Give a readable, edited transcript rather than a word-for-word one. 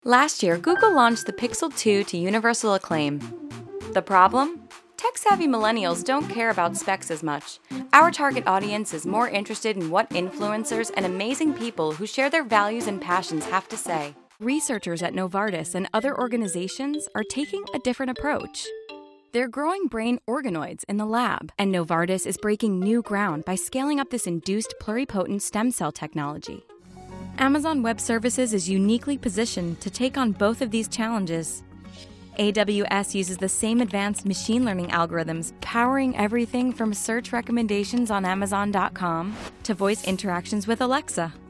Last year, Google launched the Pixel 2 to universal acclaim. The problem? Tech-savvy millennials don't care about specs as much. Our target audience is more interested in what influencers and amazing people who share their values and passions have to say. Researchers at Novartis and other organizations are taking a different approach. They're growing brain organoids in the lab, and Novartis is breaking new ground by scaling up this induced pluripotent stem cell technology. Amazon Web Services is uniquely positioned to take on both of these challenges. AWS uses the same advanced machine learning algorithms powering everything from search recommendations on Amazon.com to voice interactions with Alexa.